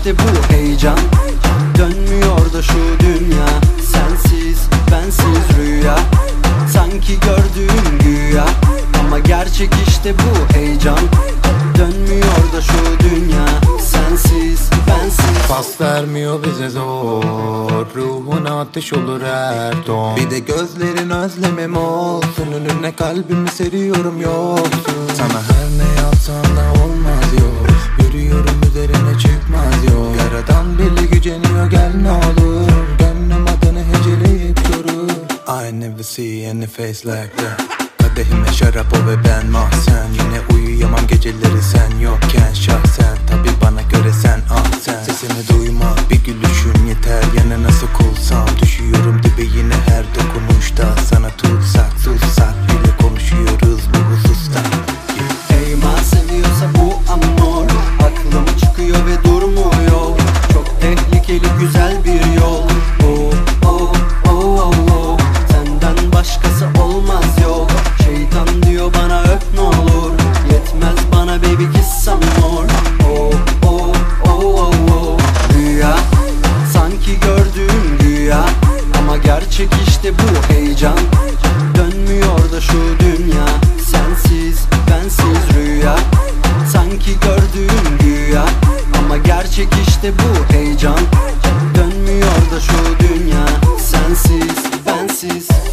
işte bu heyecan. Dönmüyor da şu dünya, sensiz bensiz rüya. Sanki gördüğüm güya, ama gerçek işte bu heyecan. Dönmüyor da şu dünya, sensiz bensiz. Pas vermiyor bize zor, ruhuna ateş olur her ton. Bir de gözlerin özlemim olsun, önüne kalbimi seriyorum yoksun. Sana her ne yapsam da olmaz yok, yürüyorum üzerine çıkmaz yok. Yaradan bile güceniyor, gel ne olur, gönlüm adını heceleyip durur. I never see any face like that. Kadehime şarap o ve ben mahzen. Yine uyuyamam geceleri sen yokken şahsen. Tabi bana göre sen sen. Sesini duymak, bir gülüşün yeter. Yana nasıl kulsam, düşüyorum dibe yine her dokunuşta. Sana tutsak sussak bile konuşuyoruz bu hususta. Eyma seviyorsa bu amor, aklım çıkıyor ve durmuyor. Çok tehlikeli güzel bir yol. Oh oh oh oh oh. Senden başkası olmaz yok. Şeytan diyor bana öp ne olur. Yetmez bana baby kiss some more. Oh oh oh oh oh. Rüya, sanki gördüğüm güya, ama gerçek işte bu heyecan. Dönmüyor da şu dünya, sensiz bensiz rüya. Sanki gördüğüm güya, ama gerçek işte bu heyecan. Dönmüyor da şu dünya, sensiz bensiz.